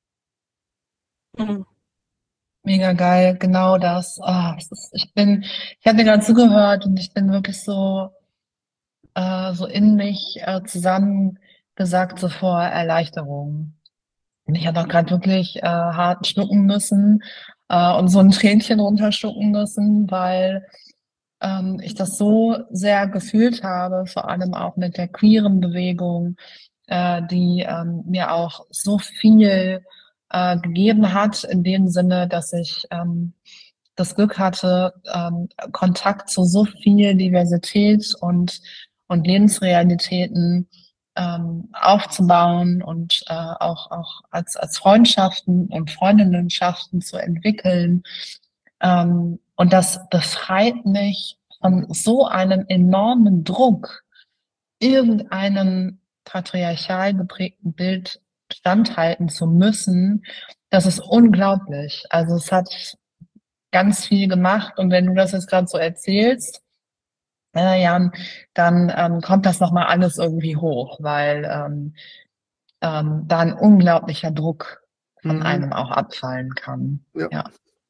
Mega geil, genau das. Ich habe dir gerade zugehört und ich bin wirklich so in mich zusammengesackt, so vor Erleichterung. Und ich habe auch gerade wirklich hart schlucken müssen und so ein Tränchen runterschlucken müssen, weil ich das so sehr gefühlt habe, vor allem auch mit der queeren Bewegung, die mir auch so viel gegeben hat, in dem Sinne, dass ich das Glück hatte, Kontakt zu so viel Diversität und Lebensrealitäten aufzubauen und auch als Freundschaften und Freundinnenschaften zu entwickeln. Und das befreit mich von so einem enormen Druck, irgendeinem patriarchal geprägten Bild standhalten zu müssen. Das ist unglaublich. Also es hat ganz viel gemacht. Und wenn du das jetzt gerade so erzählst, Jan, dann kommt das nochmal alles irgendwie hoch, weil da ein unglaublicher Druck von einem auch abfallen kann. Ja.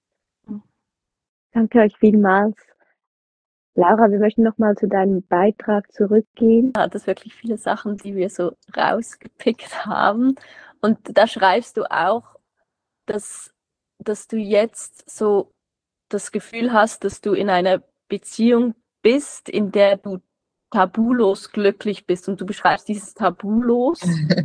Danke euch vielmals. Laura, wir möchten nochmal zu deinem Beitrag zurückgehen. Hat es wirklich viele Sachen, die wir so rausgepickt haben. Und da schreibst du auch, dass du jetzt so das Gefühl hast, dass du in einer Beziehung bist, in der du tabulos glücklich bist. Und du beschreibst dieses tabulos.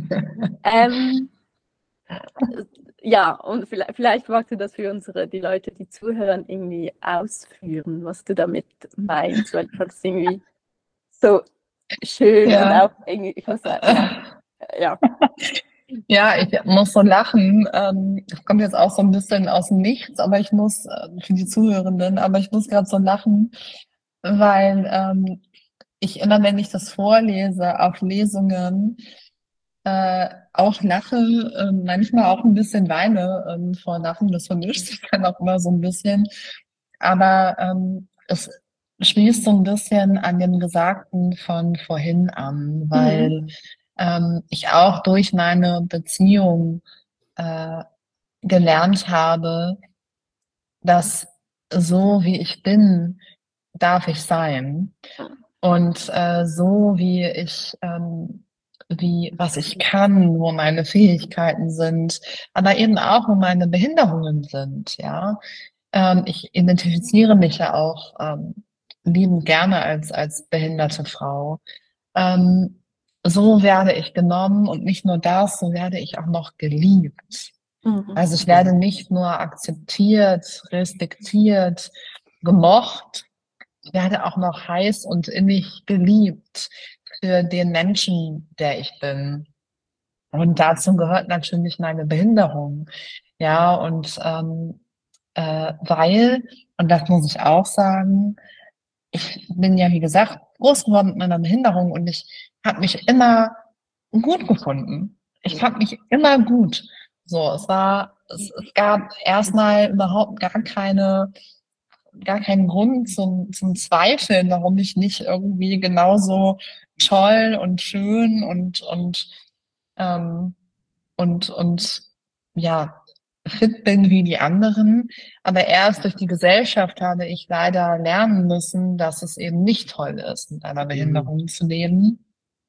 Ja, und vielleicht magst du das für die Leute, die zuhören, irgendwie ausführen, was du damit meinst, weil ich das irgendwie so schön und auch irgendwie, ich muss sagen, ja. Ja, ich muss so lachen. Das kommt jetzt auch so ein bisschen aus dem Nichts, aber ich muss, für die Zuhörenden, aber ich muss gerade so lachen, weil ich immer, wenn ich das vorlese auf Lesungen, auch lache, manchmal auch ein bisschen weine vor Lachen, das vermischt sich dann auch immer so ein bisschen. Aber es schließt so ein bisschen an dem Gesagten von vorhin an, weil ich auch durch meine Beziehung gelernt habe, dass so wie ich bin, darf ich sein. Und so wie ich was ich kann, wo meine Fähigkeiten sind, aber eben auch, wo meine Behinderungen sind, ja. Ich identifiziere mich ja auch liebend gerne als behinderte Frau. So werde ich genommen und nicht nur das, so werde ich auch noch geliebt. Also ich werde nicht nur akzeptiert, respektiert, gemocht, ich werde auch noch heiß und innig geliebt für den Menschen, der ich bin. Und dazu gehört natürlich meine Behinderung. Ja, und weil, und das muss ich auch sagen, ich bin ja, wie gesagt, groß geworden mit meiner Behinderung und ich habe mich immer gut gefunden. Ich fand mich immer gut. So, es gab erstmal überhaupt gar keinen Grund zum Zweifeln, warum ich nicht irgendwie genauso toll und schön und ja, fit bin wie die anderen. Aber erst durch die Gesellschaft habe ich leider lernen müssen, dass es eben nicht toll ist, mit einer Behinderung zu leben.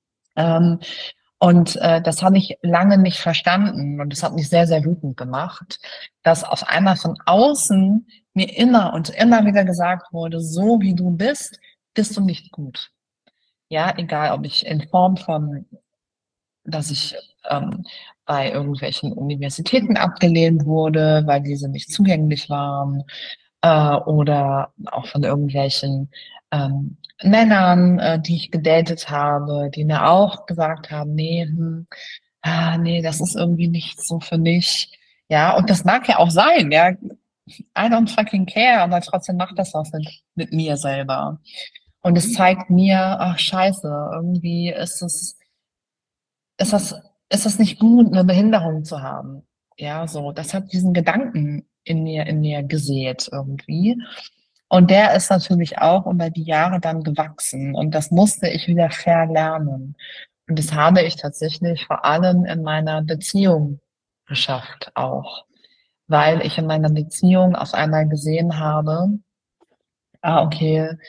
Das habe ich lange nicht verstanden und das hat mich sehr, sehr wütend gemacht, dass auf einmal von außen mir immer und immer wieder gesagt wurde, so wie du bist, bist du nicht gut. Ja, egal, ob ich in Form von, dass ich bei irgendwelchen Universitäten abgelehnt wurde, weil diese nicht zugänglich waren, oder auch von irgendwelchen Männern, die ich gedatet habe, die mir auch gesagt haben, nee, nee, das ist irgendwie nicht so für mich. Ja, und das mag ja auch sein, ja. I don't fucking care, aber trotzdem macht das was mit mir selber. Und es zeigt mir, ach scheiße, irgendwie ist das nicht gut, eine Behinderung zu haben. Ja, so, das hat diesen Gedanken in mir gesät irgendwie. Und der ist natürlich auch über die Jahre dann gewachsen und das musste ich wieder verlernen. Und das habe ich tatsächlich vor allem in meiner Beziehung geschafft auch, weil ich in meiner Beziehung auf einmal gesehen habe, okay,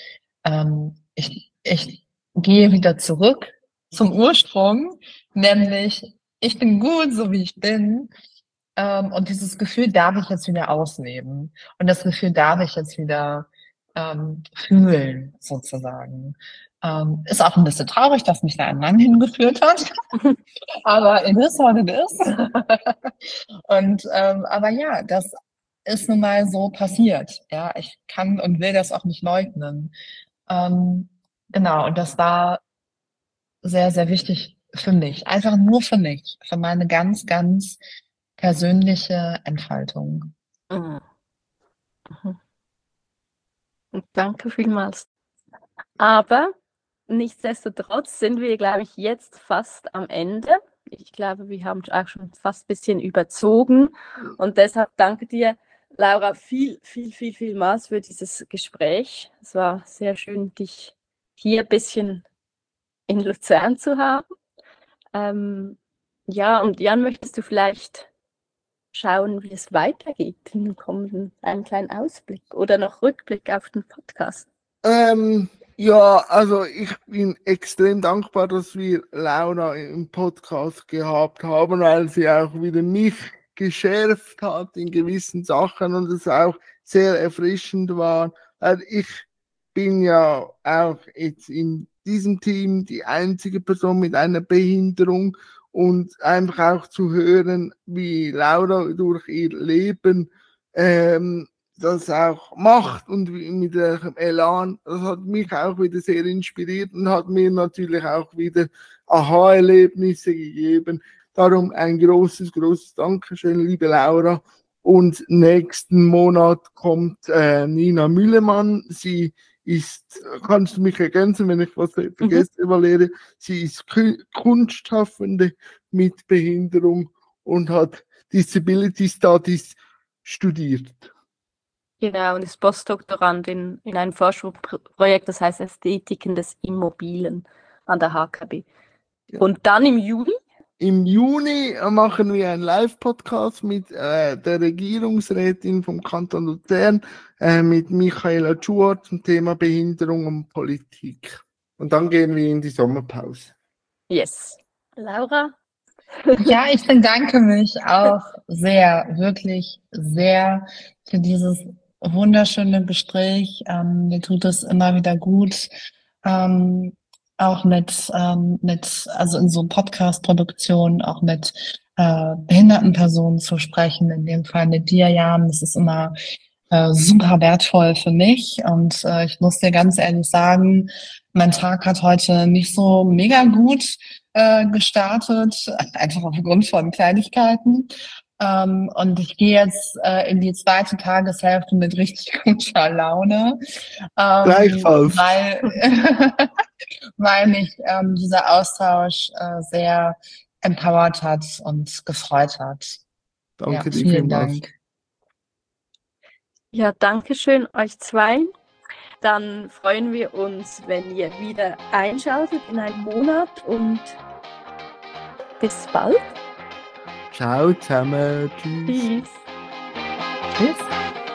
ich gehe wieder zurück zum Ursprung, nämlich ich bin gut, so wie ich bin. Und dieses Gefühl darf ich jetzt wieder ausleben. Und das Gefühl darf ich jetzt wieder fühlen, sozusagen. Ist auch ein bisschen traurig, dass mich da ein Mann hingeführt hat. Aber it is what it is. Und, aber ja, das ist nun mal so passiert. Ja, ich kann und will das auch nicht leugnen. Genau, und das war sehr, sehr wichtig für mich. Einfach nur für mich, für meine ganz, ganz persönliche Entfaltung. Mhm. Danke vielmals. Aber nichtsdestotrotz sind wir, glaube ich, jetzt fast am Ende. Ich glaube, wir haben auch schon fast ein bisschen überzogen. Und deshalb danke dir, Laura, vielmals für dieses Gespräch. Es war sehr schön, dich hier ein bisschen in Luzern zu haben. Ja, und Jan, möchtest du vielleicht schauen, wie es weitergeht in den kommenden, einen kleinen Ausblick oder noch Rückblick auf den Podcast? Ja, also ich bin extrem dankbar, dass wir Laura im Podcast gehabt haben, weil sie auch wieder mich geschärft hat in gewissen Sachen und es auch sehr erfrischend war. Ich bin ja auch jetzt in diesem Team die einzige Person mit einer Behinderung und einfach auch zu hören, wie Laura durch ihr Leben das auch macht und mit welchem Elan, das hat mich auch wieder sehr inspiriert und hat mir natürlich auch wieder Aha-Erlebnisse gegeben. Darum ein großes Dankeschön, liebe Laura. Und nächsten Monat kommt Nina Müllemann. Sie ist, kannst du mich ergänzen, wenn ich was vergesse, Valerie, sie ist Kunstschaffende mit Behinderung und hat Disability Studies studiert. Genau, und ist Postdoktorand in einem Forschungsprojekt, das heißt Ästhetiken des Immobilen an der HKB. Ja. Und dann im Juli? Im Juni machen wir einen Live-Podcast mit der Regierungsrätin vom Kanton Luzern, mit Michaela Tschuor zum Thema Behinderung und Politik. Und dann gehen wir in die Sommerpause. Yes. Laura? Ja, ich bedanke mich auch sehr, wirklich sehr für dieses wunderschöne Gespräch. Mir tut es immer wieder gut, auch also in so Podcast-Produktionen, auch mit behinderten Personen zu sprechen, in dem Fall mit dir, Jan. Das ist immer super wertvoll für mich. Und ich muss dir ganz ehrlich sagen, mein Tag hat heute nicht so mega gut gestartet, einfach aufgrund von Kleinigkeiten. Und ich gehe jetzt in die zweite Tageshälfte mit richtig guter Laune. Gleichfalls. Weil mich dieser Austausch sehr empowert hat und gefreut hat. Danke dir vielen Dank. Ja, danke schön euch zwei. Dann freuen wir uns, wenn ihr wieder einschaltet in einem Monat und bis bald. Ciao zusammen. Tschüss. Tschüss. Tschüss.